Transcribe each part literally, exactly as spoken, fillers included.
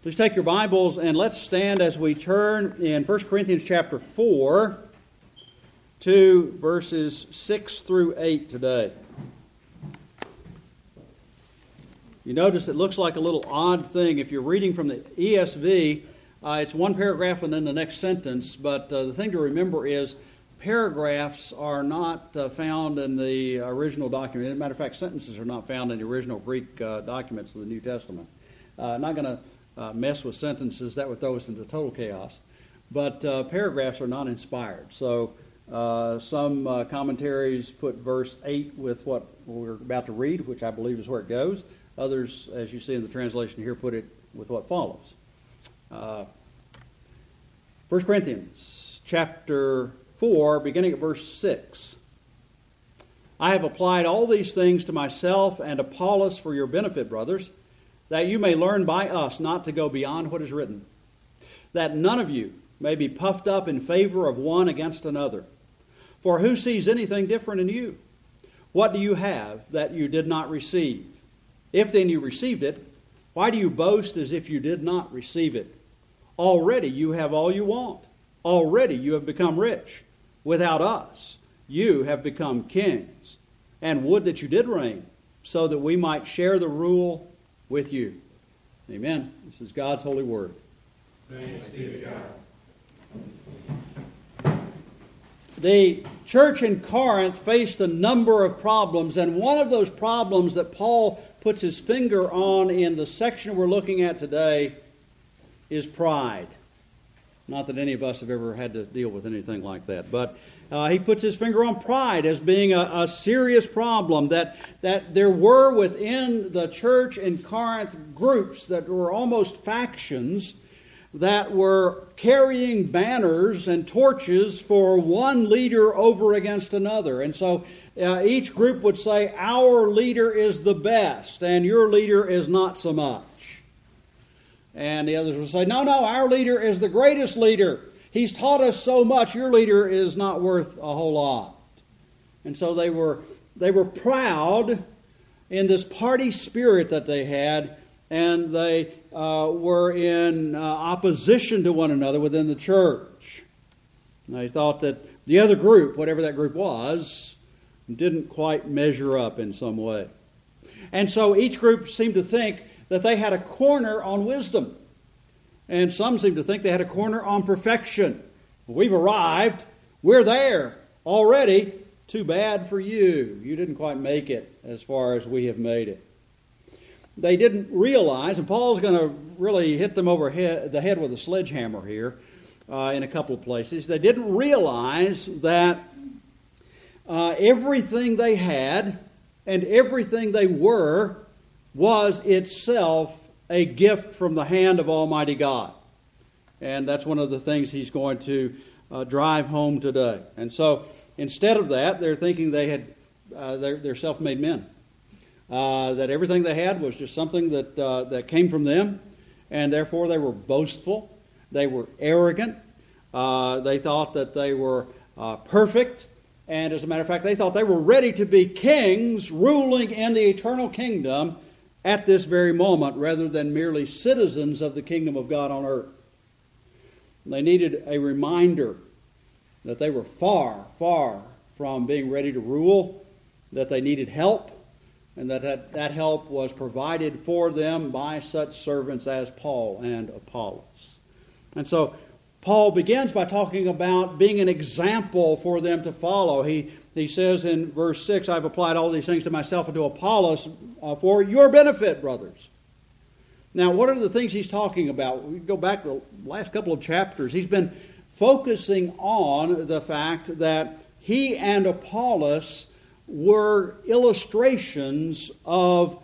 Please take your Bibles and let's stand as we turn in First Corinthians chapter four to verses six through eight today. You notice it looks like a little odd thing. If you're reading from the E S V, uh, it's one paragraph and then the next sentence, but uh, the thing to remember is paragraphs are not uh, found in the original document. As a matter of fact, sentences are not found in the original Greek uh, documents of the New Testament. Uh, not going to Uh, mess with sentences. That would throw us into total chaos. But uh, paragraphs are not inspired. So uh, some uh, commentaries put verse eight with what we're about to read, which I believe is where it goes. Others, as you see in the translation here, put it with what follows. Uh, First Corinthians chapter four, beginning at verse six. I have applied all these things to myself and Apollos for your benefit, brothers, that you may learn by us not to go beyond what is written, that none of you may be puffed up in favor of one against another. For who sees anything different in you? What do you have that you did not receive? If then you received it, why do you boast as if you did not receive it? Already you have all you want. Already you have become rich. Without us, you have become kings. And would that you did reign, so that we might share the rule with you. Amen. This is God's holy word. Thanks be to God. The church in Corinth faced a number of problems, and one of those problems that Paul puts his finger on in the section we're looking at today is pride. Not that any of us have ever had to deal with anything like that, but Uh, he puts his finger on pride as being a, a serious problem, that, that there were within the church in Corinth groups that were almost factions that were carrying banners and torches for one leader over against another. And so uh, each group would say, our leader is the best and your leader is not so much. And the others would say, no, no, our leader is the greatest leader. He's taught us so much, your leader is not worth a whole lot. And so they were they were proud in this party spirit that they had, and they uh, were in uh, opposition to one another within the church. And they thought that the other group, whatever that group was, didn't quite measure up in some way. And so each group seemed to think that they had a corner on wisdom. And some seem to think they had a corner on perfection. We've arrived. We're there already. Too bad for you. You didn't quite make it as far as we have made it. They didn't realize, and Paul's going to really hit them over head, the head with a sledgehammer here uh, in a couple of places. They didn't realize that uh, everything they had and everything they were was itself a gift from the hand of Almighty God. And that's one of the things he's going to uh, drive home today. And so instead of that, they're thinking they had, uh, they're, they're self-made men. Uh, that everything they had was just something that, uh, that came from them. And therefore they were boastful. They were arrogant. Uh, they thought that they were uh, perfect. And as a matter of fact, they thought they were ready to be kings ruling in the eternal kingdom at this very moment, rather than merely citizens of the kingdom of God on earth. They needed a reminder that they were far, far from being ready to rule, that they needed help, and that that, that help was provided for them by such servants as Paul and Apollos. And so Paul begins by talking about being an example for them to follow. He He says in verse six, I've applied all these things to myself and to Apollos uh, for your benefit, brothers. Now, what are the things he's talking about? We go back the last couple of chapters. He's been focusing on the fact that he and Apollos were illustrations of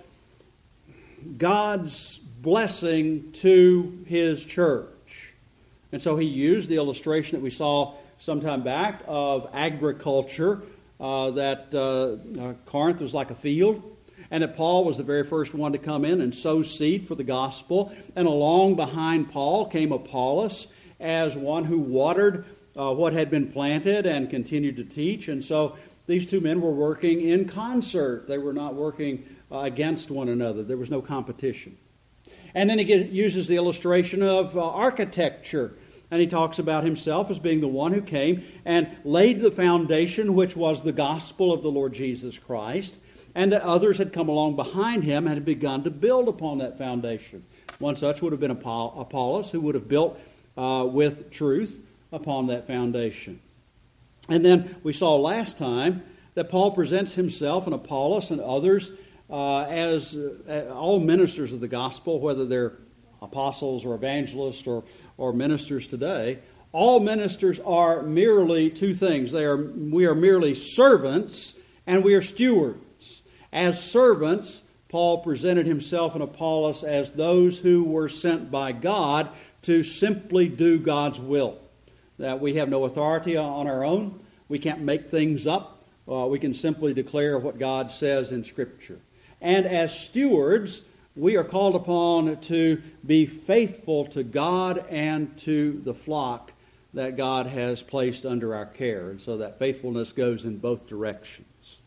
God's blessing to his church. And so he used the illustration that we saw sometime back of agriculture, Uh, that uh, uh, Corinth was like a field, and that Paul was the very first one to come in and sow seed for the gospel. And along behind Paul came Apollos as one who watered uh, what had been planted and continued to teach. And so these two men were working in concert. They were not working uh, against one another. There was no competition. And then he gives, uses the illustration of uh, architecture. And he talks about himself as being the one who came and laid the foundation, which was the gospel of the Lord Jesus Christ, and that others had come along behind him and had begun to build upon that foundation. One such would have been Apollos, who would have built uh, with truth upon that foundation. And then we saw last time that Paul presents himself and Apollos and others uh, as uh, all ministers of the gospel, whether they're apostles or evangelists or, or ministers today. All ministers are merely two things. They are we are merely servants and we are stewards. As servants, Paul presented himself and Apollos as those who were sent by God to simply do God's will. That we have no authority on our own. We can't make things up. Uh, we can simply declare what God says in Scripture. And as stewards, we are called upon to be faithful to God and to the flock that God has placed under our care. And so that faithfulness goes in both directions.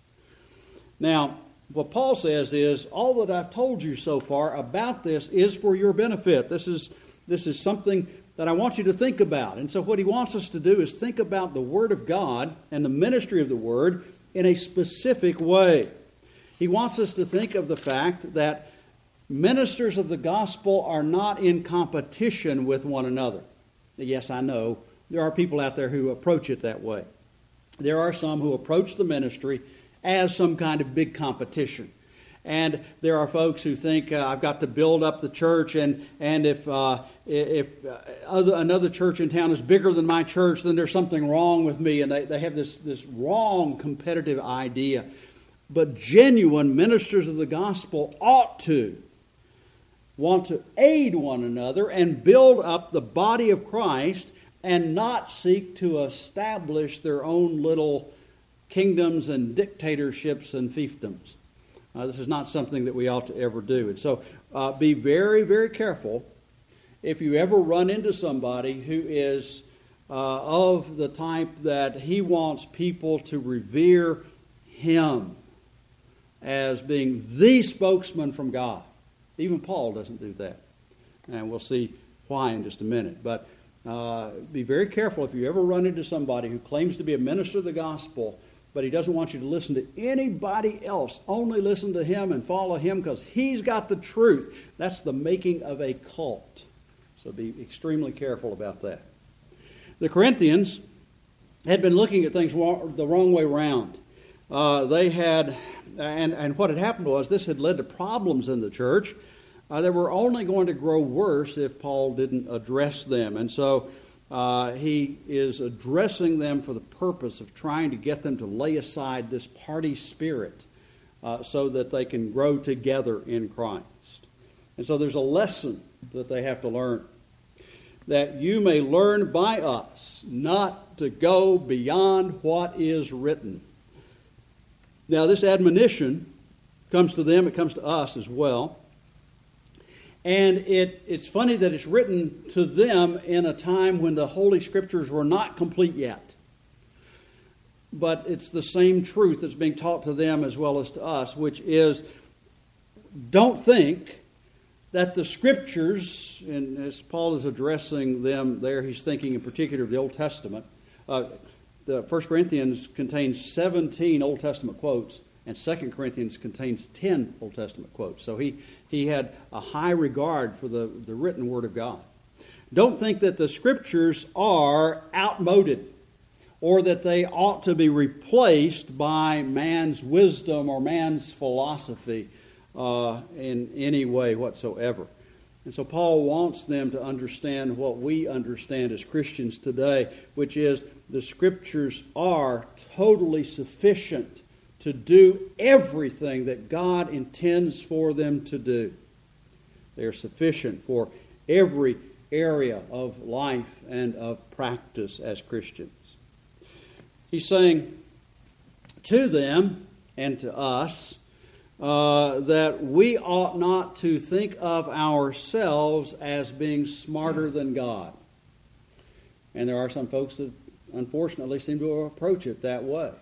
Now, what Paul says is, all that I've told you so far about this is for your benefit. This is, this is something that I want you to think about. And so what he wants us to do is think about the Word of God and the ministry of the Word in a specific way. He wants us to think of the fact that ministers of the gospel are not in competition with one another. Yes, I know there are people out there who approach it that way. There are some who approach the ministry as some kind of big competition. And there are folks who think, uh, I've got to build up the church, and, and if, uh, if uh, other, another church in town is bigger than my church, then there's something wrong with me. And they, they have this, this wrong competitive idea. But genuine ministers of the gospel ought to want to aid one another and build up the body of Christ and not seek to establish their own little kingdoms and dictatorships and fiefdoms. Uh, this is not something that we ought to ever do. And so uh, be very, very careful if you ever run into somebody who is uh, of the type that he wants people to revere him as being the spokesman from God. Even Paul doesn't do that. And we'll see why in just a minute. But uh, be very careful if you ever run into somebody who claims to be a minister of the gospel, but he doesn't want you to listen to anybody else. Only listen to him and follow him because he's got the truth. That's the making of a cult. So be extremely careful about that. The Corinthians had been looking at things the wrong way around. Uh, they had, and, and what had happened was this had led to problems in the church uh, that were only going to grow worse if Paul didn't address them. And so Uh, he is addressing them for the purpose of trying to get them to lay aside this party spirit uh, so that they can grow together in Christ. And so there's a lesson that they have to learn. That you may learn by us not to go beyond what is written. Now this admonition comes to them, it comes to us as well. And it, it's funny that it's written to them in a time when the Holy Scriptures were not complete yet. But it's the same truth that's being taught to them as well as to us, which is, don't think that the Scriptures, and as Paul is addressing them there, he's thinking in particular of the Old Testament. Uh, the First Corinthians contains seventeen Old Testament quotes, and Second Corinthians contains ten Old Testament quotes. So he, he had a high regard for the, the written Word of God. Don't think that the Scriptures are outmoded or that they ought to be replaced by man's wisdom or man's philosophy uh, in any way whatsoever. And so Paul wants them to understand what we understand as Christians today, which is the Scriptures are totally sufficient to do everything that God intends for them to do. They are sufficient for every area of life and of practice as Christians. He's saying to them and to us uh, that we ought not to think of ourselves as being smarter than God. And there are some folks that unfortunately seem to approach it that way.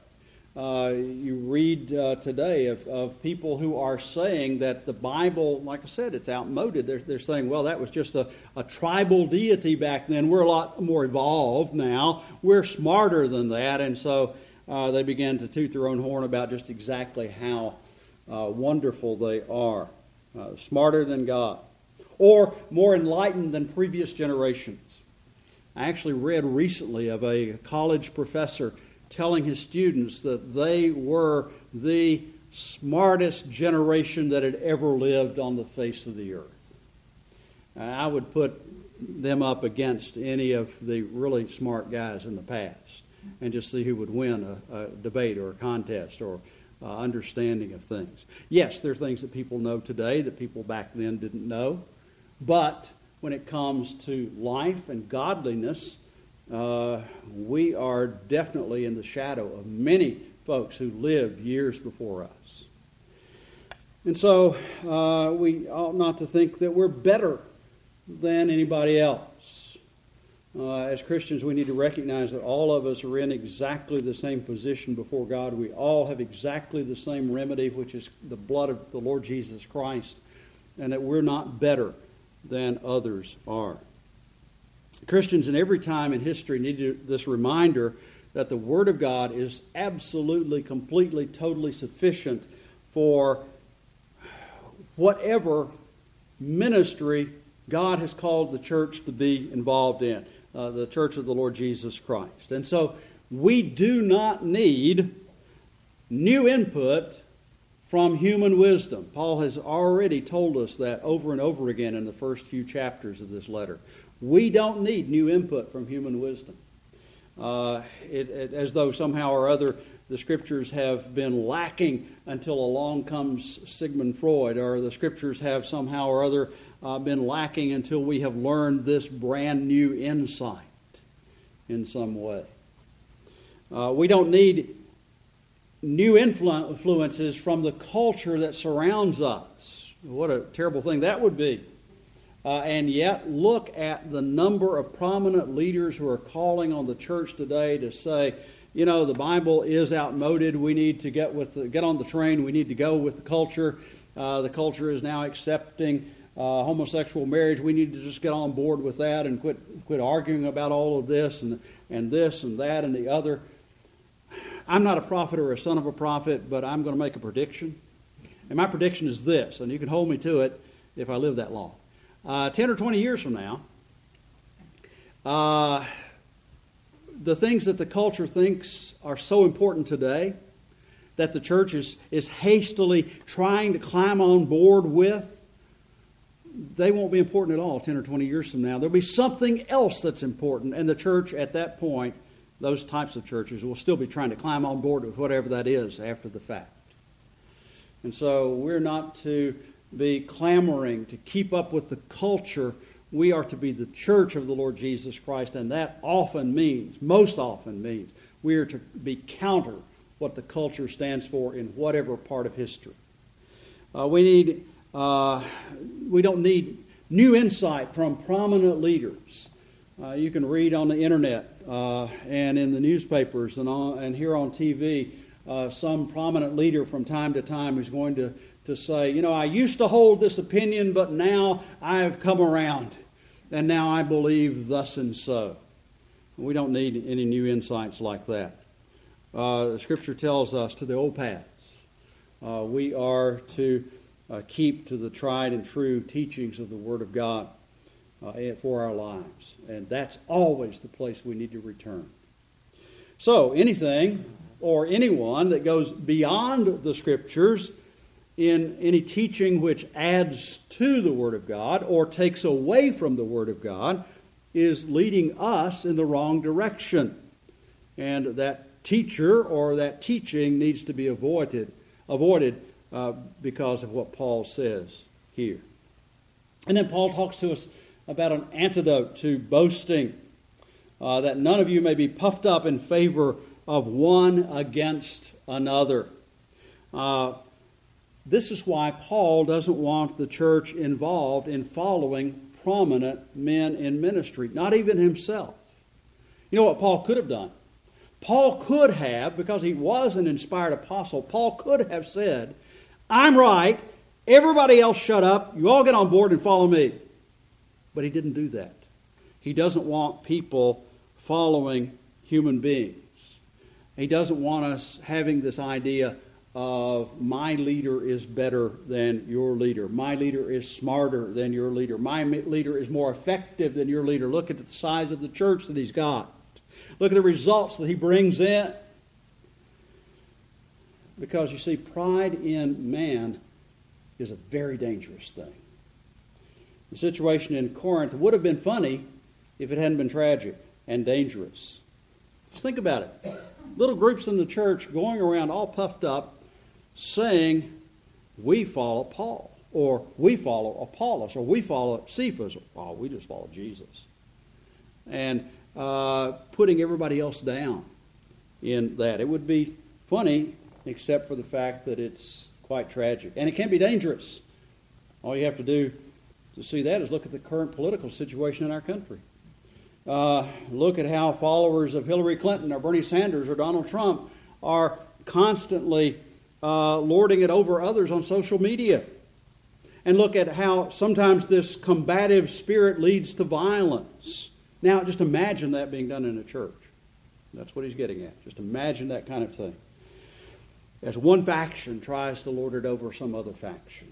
Uh, you read uh, today of, of people who are saying that the Bible, like I said, it's outmoded. They're, they're saying, well, that was just a, a tribal deity back then. We're a lot more evolved now. We're smarter than that. And so uh, they began to toot their own horn about just exactly how uh, wonderful they are. Uh, smarter than God. Or more enlightened than previous generations. I actually read recently of a college professor telling his students that they were the smartest generation that had ever lived on the face of the earth. And I would put them up against any of the really smart guys in the past and just see who would win a, a debate or a contest or uh, understanding of things. Yes, there are things that people know today that people back then didn't know, but when it comes to life and godliness, Uh, we are definitely in the shadow of many folks who lived years before us. And so uh, we ought not to think that we're better than anybody else. Uh, as Christians, we need to recognize that all of us are in exactly the same position before God. We all have exactly the same remedy, which is the blood of the Lord Jesus Christ, and that we're not better than others are. Christians in every time in history need this reminder that the Word of God is absolutely, completely, totally sufficient for whatever ministry God has called the church to be involved in, uh, the church of the Lord Jesus Christ. And so we do not need new input from human wisdom. Paul has already told us that over and over again in the first few chapters of this letter. We don't need new input from human wisdom. Uh, it, it, as though somehow or other the Scriptures have been lacking until along comes Sigmund Freud, or the Scriptures have somehow or other uh, been lacking until we have learned this brand new insight in some way. Uh, we don't need new influ- influences from the culture that surrounds us. What a terrible thing that would be. Uh, and yet, look at the number of prominent leaders who are calling on the church today to say, you know, the Bible is outmoded. We need to get with the, get on the train. We need to go with the culture. Uh, the culture is now accepting uh, homosexual marriage. We need to just get on board with that and quit quit arguing about all of this and and this and that and the other. I'm not a prophet or a son of a prophet, but I'm going to make a prediction. And my prediction is this, and you can hold me to it if I live that long. Uh, ten or twenty years from now, uh, the things that the culture thinks are so important today that the church is, is hastily trying to climb on board with, they won't be important at all ten or twenty years from now. There'll be something else that's important, and the church at that point, those types of churches, will still be trying to climb on board with whatever that is after the fact. And so we're not to be clamoring to keep up with the culture. We are to be the church of the Lord Jesus Christ, and that often means, most often means, we are to be counter what the culture stands for in whatever part of history. Uh, we need, uh, we don't need new insight from prominent leaders. Uh, you can read on the internet uh, and in the newspapers and on, and here on T V uh, some prominent leader from time to time who's going to to say, you know, I used to hold this opinion, but now I've come around, and now I believe thus and so. We don't need any new insights like that. Uh, the Scripture tells us to the old paths. Uh, we are to uh, keep to the tried and true teachings of the Word of God uh, for our lives. And that's always the place we need to return. So, anything or anyone that goes beyond the Scriptures in any teaching which adds to the Word of God or takes away from the Word of God is leading us in the wrong direction. And that teacher or that teaching needs to be avoided, avoided uh, because of what Paul says here. And then Paul talks to us about an antidote to boasting, uh, that none of you may be puffed up in favor of one against another. Uh, This is why Paul doesn't want the church involved in following prominent men in ministry, not even himself. You know what Paul could have done? Paul could have, because he was an inspired apostle, Paul could have said, I'm right, everybody else shut up, you all get on board and follow me. But he didn't do that. He doesn't want people following human beings. He doesn't want us having this idea of my leader is better than your leader. My leader is smarter than your leader. My leader is more effective than your leader. Look at the size of the church that he's got. Look at the results that he brings in. Because you see, pride in man is a very dangerous thing. The situation in Corinth would have been funny if it hadn't been tragic and dangerous. Just think about it. Little groups in the church going around all puffed up saying, we follow Paul, or we follow Apollos, or we follow Cephas, or oh, we just follow Jesus. And uh, putting everybody else down in that. It would be funny, except for the fact that it's quite tragic. And it can be dangerous. All you have to do to see that is look at the current political situation in our country. Uh, look at how followers of Hillary Clinton or Bernie Sanders or Donald Trump are constantly uh, lording it over others on social media. And look at how sometimes this combative spirit leads to violence. Now, just imagine that being done in a church. That's what he's getting at. Just imagine that kind of thing. As one faction tries to lord it over some other faction.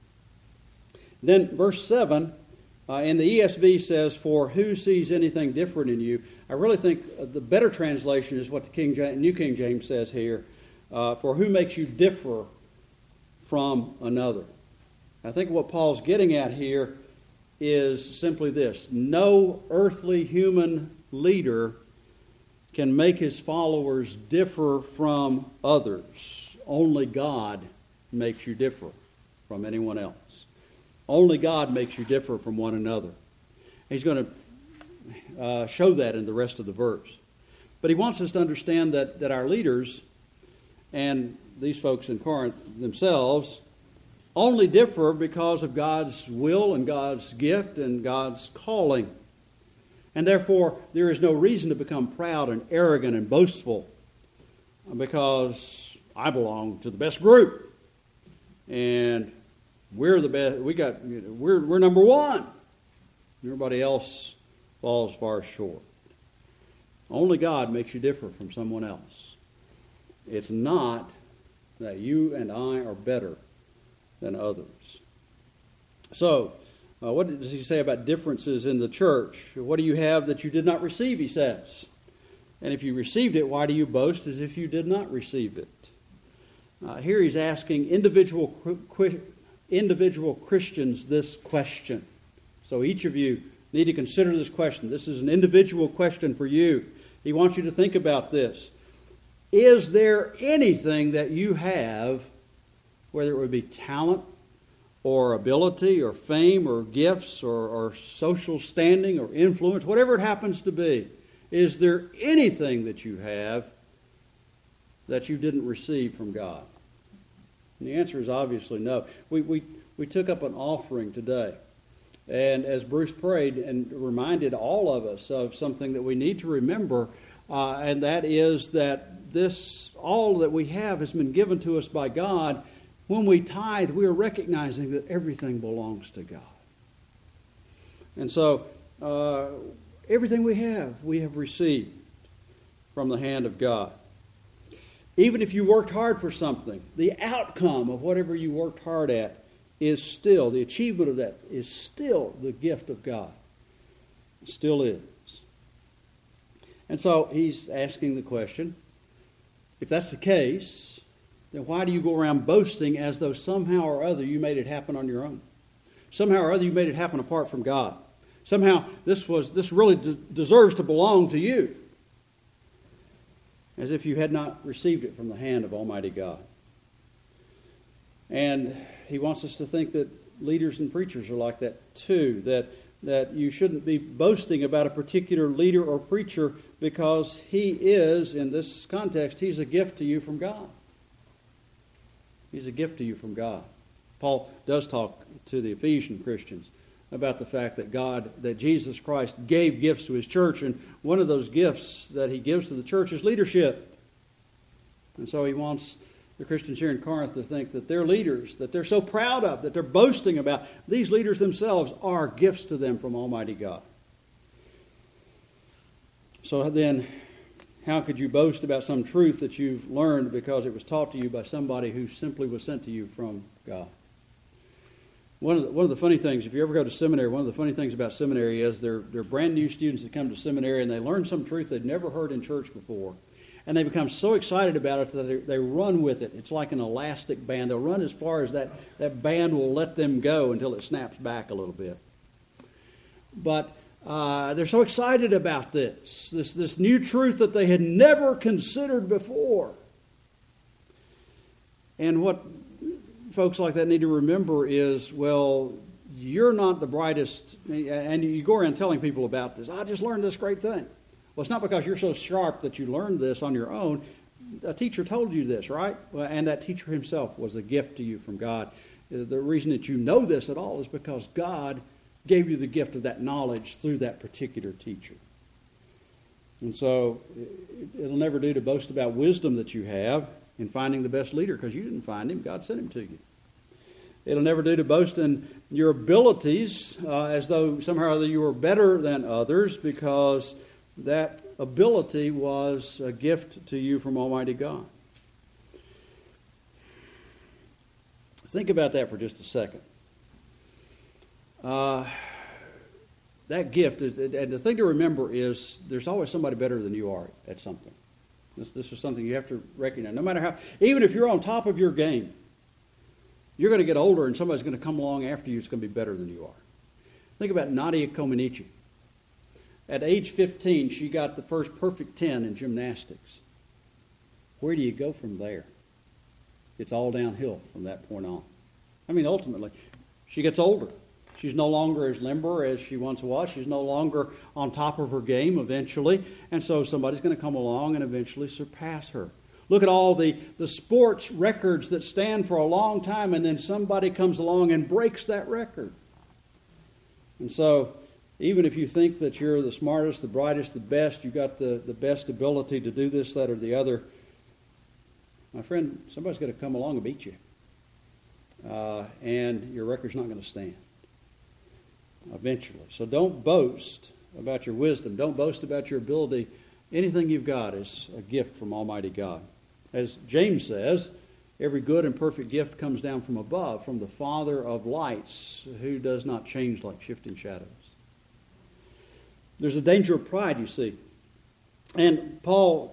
Then verse seven, uh, in the E S V says, for who sees anything different in you? I really think the better translation is what the King James, New King James says here. Uh, for who makes you differ from another? I think what Paul's getting at here is simply this. No earthly human leader can make his followers differ from others. Only God makes you differ from anyone else. Only God makes you differ from one another. He's going to uh, show that in the rest of the verse. But he wants us to understand that, that our leaders and these folks in Corinth themselves only differ because of God's will and God's gift and God's calling. And therefore, there is no reason to become proud and arrogant and boastful because I belong to the best group. And we're the best. We got. We're we're number one. Everybody else falls far short. Only God makes you differ from someone else. It's not that you and I are better than others. So, uh, what does he say about differences in the church? What do you have that you did not receive, he says. And if you received it, why do you boast as if you did not receive it? Uh, here he's asking individual qu- individual Christians this question. So each of you need to consider this question. This is an individual question for you. He wants you to think about this. Is there anything that you have, whether it would be talent or ability or fame or gifts or, or social standing or influence, whatever it happens to be, is there anything that you have that you didn't receive from God? And the answer is obviously no. We, we, we took up an offering today. And as Bruce prayed and reminded all of us of something that we need to remember, uh, and that is that this, all that we have has been given to us by God. When we tithe, we are recognizing that everything belongs to God. And so, uh, everything we have, we have received from the hand of God. Even if you worked hard for something, the outcome of whatever you worked hard at is still, the achievement of that is still the gift of God. It still is. And so he's asking the question, if that's the case, then why do you go around boasting as though somehow or other you made it happen on your own? Somehow or other you made it happen apart from God. Somehow this was this really de- deserves to belong to you. As if you had not received it from the hand of Almighty God. And he wants us to think that leaders and preachers are like that too. That, that you shouldn't be boasting about a particular leader or preacher because he is, in this context, he's a gift to you from God. He's a gift to you from God. Paul does talk to the Ephesian Christians about the fact that God, that Jesus Christ gave gifts to His church, and one of those gifts that He gives to the church is leadership. And so He wants the Christians here in Corinth to think that their leaders, that they're so proud of, that they're boasting about, these leaders themselves are gifts to them from Almighty God. So then, how could you boast about some truth that you've learned because it was taught to you by somebody who simply was sent to you from God? One of the, one of the funny things, if you ever go to seminary, one of the funny things about seminary is they're, they're brand new students that come to seminary and they learn some truth they've never heard in church before. And they become so excited about it that they, they run with it. It's like an elastic band. They'll run as far as that, that band will let them go until it snaps back a little bit. But uh, they're so excited about this, this, this new truth that they had never considered before. And what folks like that need to remember is, well, you're not the brightest, and you go around telling people about this. I just learned this great thing. Well, it's not because you're so sharp that you learned this on your own. A teacher told you this, right? Well, and that teacher himself was a gift to you from God. The reason that you know this at all is because God gave you the gift of that knowledge through that particular teacher. And so it'll never do to boast about wisdom that you have in finding the best leader, because you didn't find him. God sent him to you. It'll never do to boast in your abilities uh, as though somehow or other you were better than others, because that ability was a gift to you from Almighty God. Think about that for just a second. Uh, that gift, is, and the thing to remember is there's always somebody better than you are at something. This, this is something you have to recognize. No matter how, even if you're on top of your game, you're going to get older and somebody's going to come along after you that's going to be better than you are. Think about Nadia Comaneci. At age fifteen, she got the first perfect ten in gymnastics. Where do you go from there? It's all downhill from that point on. I mean, ultimately, she gets older. She's no longer as limber as she once was. She's no longer on top of her game eventually. And so somebody's going to come along and eventually surpass her. Look at all the, the sports records that stand for a long time, and then somebody comes along and breaks that record. And so even if you think that you're the smartest, the brightest, the best, you've got the, the best ability to do this, that, or the other, my friend, somebody's going to come along and beat you. Uh, and your record's not going to stand eventually. So don't boast about your wisdom. Don't boast about your ability. Anything you've got is a gift from Almighty God. As James says, every good and perfect gift comes down from above, from the Father of lights, who does not change like shifting shadows. There's a danger of pride, you see. And Paul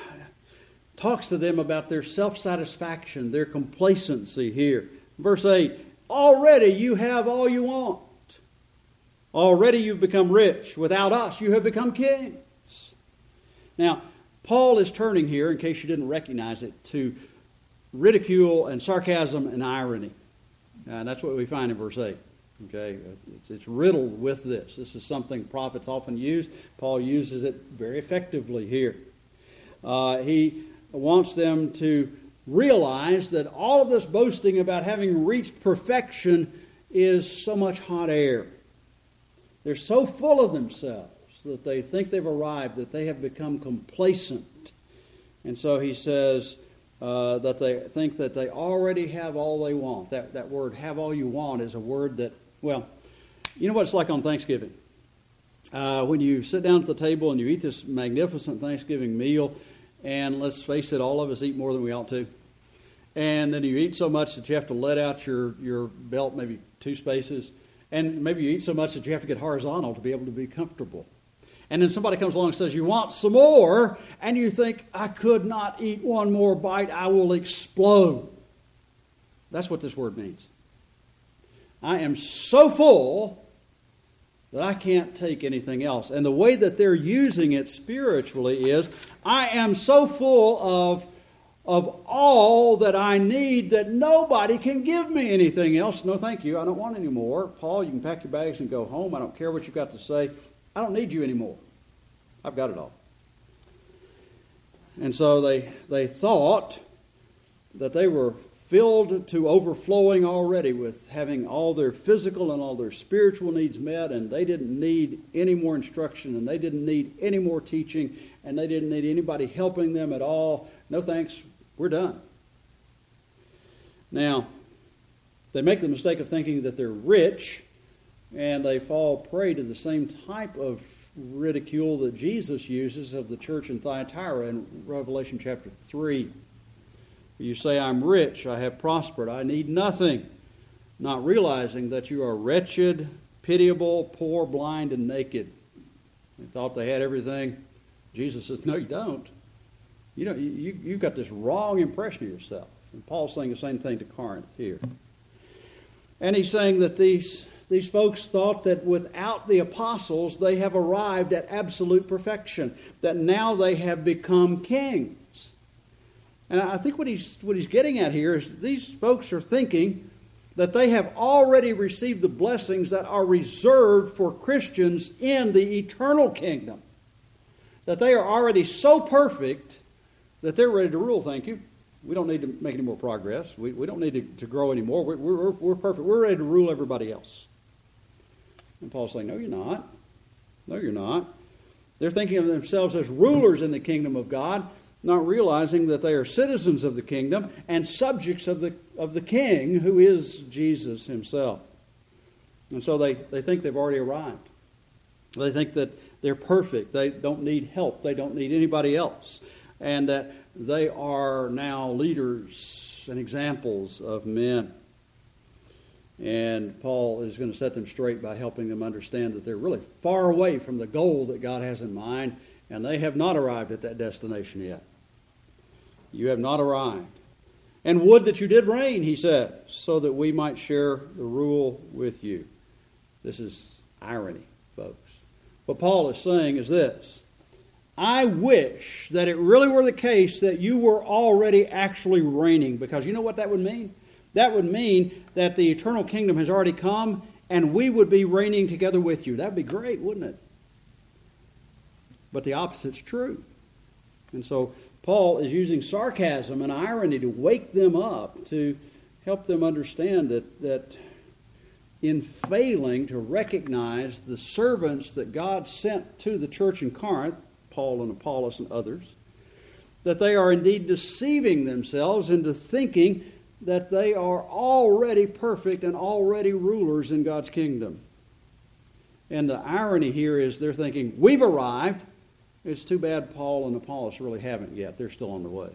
talks to them about their self-satisfaction, their complacency here. Verse eight, already you have all you want. Already you've become rich. Without us, you have become kings. Now, Paul is turning here, in case you didn't recognize it, to ridicule and sarcasm and irony. And that's what we find in verse eight. Okay, it's, it's riddled with this. This is something prophets often use. Paul uses it very effectively here. Uh, he wants them to realize that all of this boasting about having reached perfection is so much hot air. They're so full of themselves that they think they've arrived, that they have become complacent. And so he says uh, that they think that they already have all they want. That, that word, have all you want, is a word that, well, you know what it's like on Thanksgiving? Uh, when you sit down at the table and you eat this magnificent Thanksgiving meal, and let's face it, all of us eat more than we ought to. And then you eat so much that you have to let out your, your belt maybe two spaces. And maybe you eat so much that you have to get horizontal to be able to be comfortable. And then somebody comes along and says, you want some more? And you think, I could not eat one more bite. I will explode. That's what this word means. I am so full that I can't take anything else. And the way that they're using it spiritually is, I am so full of of all that I need that nobody can give me anything else. No, thank you. I don't want any more. Paul, you can pack your bags and go home. I don't care what you've got to say. I don't need you anymore. I've got it all. And so they they thought that they were filled to overflowing already with having all their physical and all their spiritual needs met, and they didn't need any more instruction, and they didn't need any more teaching, and they didn't need anybody helping them at all. No thanks, we're done. Now, they make the mistake of thinking that they're rich, and they fall prey to the same type of ridicule that Jesus uses of the church in Thyatira in Revelation chapter three. You say, I'm rich, I have prospered, I need nothing, not realizing that you are wretched, pitiable, poor, blind, and naked. They thought they had everything. Jesus says, no, you don't. You know, you, you've got this wrong impression of yourself. And Paul's saying the same thing to Corinth here. And he's saying that these, these folks thought that without the apostles, they have arrived at absolute perfection, that now they have become kings. And I think what he's, what he's getting at here is these folks are thinking that they have already received the blessings that are reserved for Christians in the eternal kingdom. That they are already so perfect that they're ready to rule, thank you. We don't need to make any more progress. We, we don't need to, to grow anymore. We're, we're, we're perfect. We're ready to rule everybody else. And Paul's saying, no, you're not. No, you're not. They're thinking of themselves as rulers in the kingdom of God, not realizing that they are citizens of the kingdom and subjects of the of the king, who is Jesus himself. And so they, they think they've already arrived. They think that they're perfect. They don't need help. They don't need anybody else. And that they are now leaders and examples of men. And Paul is going to set them straight by helping them understand that they're really far away from the goal that God has in mind, and they have not arrived at that destination yet. You have not arrived. And would that you did reign, he says, so that we might share the rule with you. This is irony, folks. What Paul is saying is this: I wish that it really were the case that you were already actually reigning, because you know what that would mean? That would mean that the eternal kingdom has already come and we would be reigning together with you. That would be great, wouldn't it? But the opposite's true. And so Paul is using sarcasm and irony to wake them up, to help them understand that, that in failing to recognize the servants that God sent to the church in Corinth, Paul and Apollos and others, that they are indeed deceiving themselves into thinking that they are already perfect and already rulers in God's kingdom. And the irony here is they're thinking, we've arrived. It's too bad Paul and Apollos really haven't yet. They're still on the way.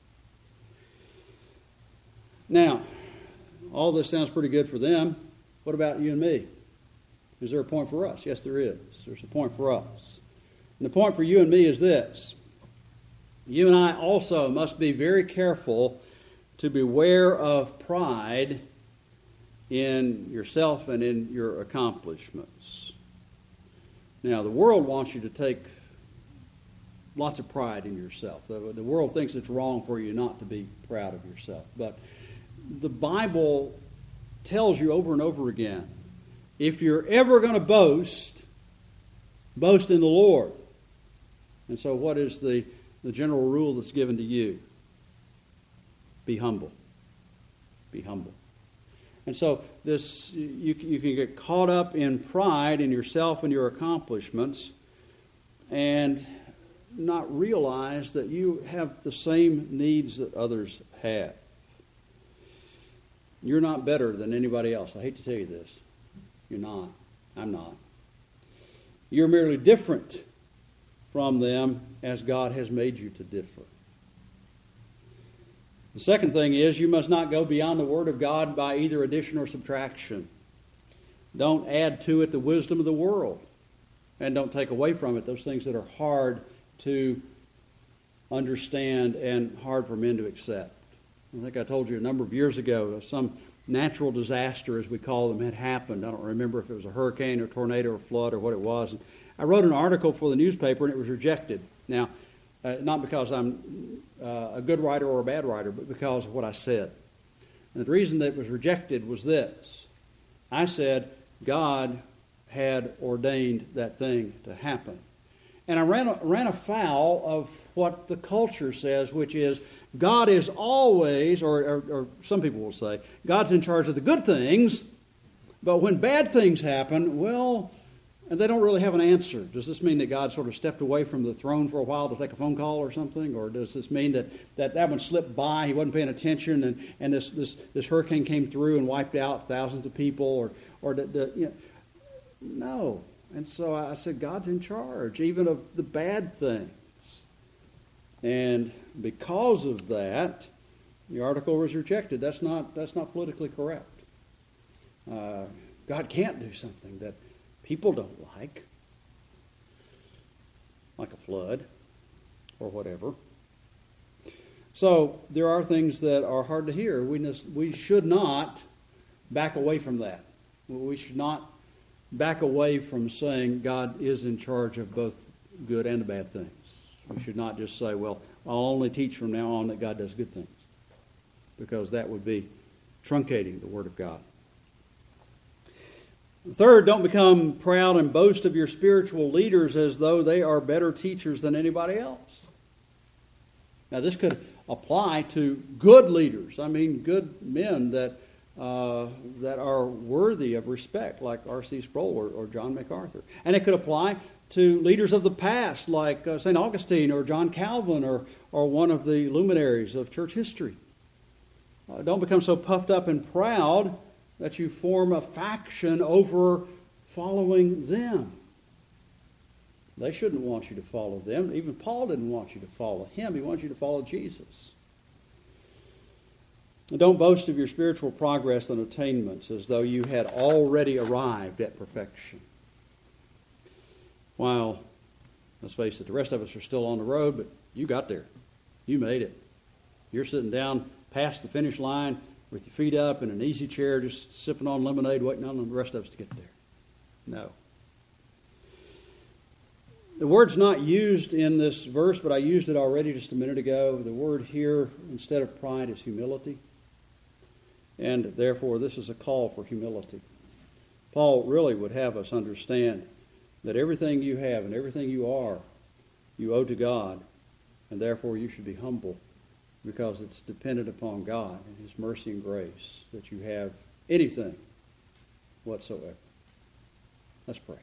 Now, all this sounds pretty good for them. What about you and me? Is there a point for us? Yes, there is. There's a point for us. And the point for you and me is this: you and I also must be very careful to beware of pride in yourself and in your accomplishments. Now, the world wants you to take lots of pride in yourself. The, the world thinks it's wrong for you not to be proud of yourself. But the Bible tells you over and over again, if you're ever going to boast, boast in the Lord. And so what is the, the general rule that's given to you? Be humble. Be humble. And so this you, you can get caught up in pride in yourself and your accomplishments and not realize that you have the same needs that others have. You're not better than anybody else. I hate to tell you this. You're not. I'm not. You're merely different from them as God has made you to differ. The second thing is you must not go beyond the Word of God by either addition or subtraction. Don't add to it the wisdom of the world. And don't take away from it those things that are hard to understand and hard for men to accept. I think I told you a number of years ago, some natural disaster, as we call them, had happened. I don't remember if it was a hurricane or tornado or flood or what it was. And I wrote an article for the newspaper and it was rejected. Now, uh, not because I'm uh, a good writer or a bad writer, but because of what I said. And the reason that it was rejected was this. I said God had ordained that thing to happen. And I ran, ran afoul of what the culture says, which is God is always, or, or, or some people will say, God's in charge of the good things, but when bad things happen, well, and they don't really have an answer. Does this mean that God sort of stepped away from the throne for a while to take a phone call or something? Or does this mean that that, that one slipped by, he wasn't paying attention, and, and this, this, this hurricane came through and wiped out thousands of people? Or, or the, the, you know, no. And so I said, God's in charge, even of the bad things. And because of that, the article was rejected. That's not, that's not politically correct. Uh, God can't do something that people don't like, like a flood or whatever. So there are things that are hard to hear. We, we should not back away from that. We should not back away from saying God is in charge of both good and the bad things. We should not just say, well, I'll only teach from now on that God does good things, because that would be truncating the Word of God. Third, don't become proud and boast of your spiritual leaders as though they are better teachers than anybody else. Now, this could apply to good leaders. I mean, good men that uh, that are worthy of respect, like R C Sproul or, or John MacArthur. And it could apply to leaders of the past, like uh, Saint Augustine or John Calvin or, or one of the luminaries of church history. Uh, don't become so puffed up and proud that you form a faction over following them. They shouldn't want you to follow them. Even Paul didn't want you to follow him. He wants you to follow Jesus. And don't boast of your spiritual progress and attainments as though you had already arrived at perfection. While, let's face it, the rest of us are still on the road, but you got there. You made it. You're sitting down past the finish line with your feet up in an easy chair, just sipping on lemonade, waiting on the rest of us to get there. No. The word's not used in this verse, but I used it already just a minute ago. The word here, instead of pride, is humility. And therefore, this is a call for humility. Paul really would have us understand that everything you have and everything you are, you owe to God, and therefore you should be humble, because it's dependent upon God and His mercy and grace that you have anything whatsoever. Let's pray.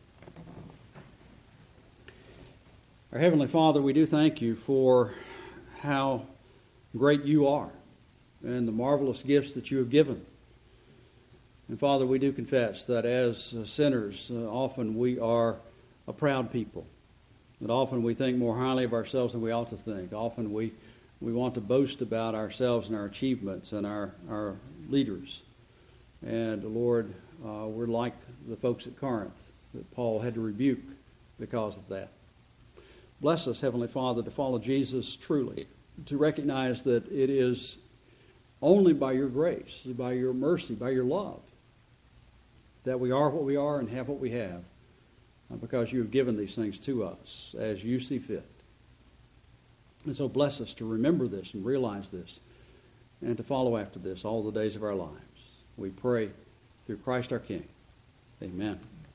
Our Heavenly Father, we do thank you for how great you are and the marvelous gifts that you have given. And Father, we do confess that as sinners, uh, often we are a proud people. That often we think more highly of ourselves than we ought to think. Often we We want to boast about ourselves and our achievements and our, our leaders. And, Lord, uh, we're like the folks at Corinth that Paul had to rebuke because of that. Bless us, Heavenly Father, to follow Jesus truly, to recognize that it is only by your grace, by your mercy, by your love, that we are what we are and have what we have, because you have given these things to us as you see fit. And so bless us to remember this and realize this and to follow after this all the days of our lives. We pray through Christ our King. Amen.